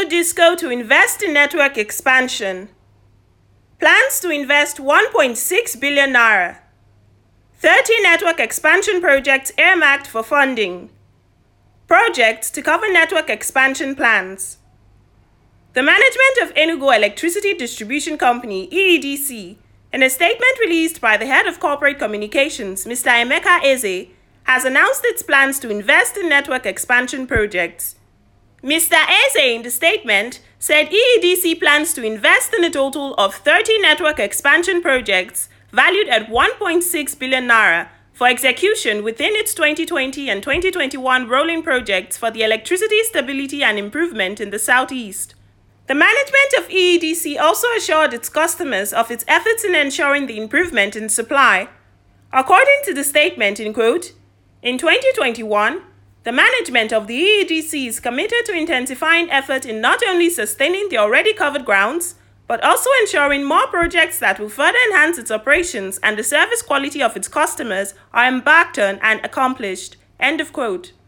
Enugu Disco to invest in network expansion. Plans to invest 1.6 billion naira. 30 network expansion projects earmarked for funding. Projects to cover network expansion plans. The management of Enugu Electricity Distribution Company, EEDC, in a statement released by the head of corporate communications, Mr. Emeka Eze, has announced its plans to invest in network expansion projects. Mr. Eze, in the statement, said EEDC plans to invest in a total of 30 network expansion projects valued at 1.6 billion naira for execution within its 2020 and 2021 rolling projects for the electricity stability and improvement in the Southeast. The management of EEDC also assured its customers of its efforts in ensuring the improvement in supply. According to the statement, in quote, in 2021, the management of the EEDC is committed to intensifying effort in not only sustaining the already covered grounds, but also ensuring more projects that will further enhance its operations and the service quality of its customers are embarked on and accomplished. End of quote.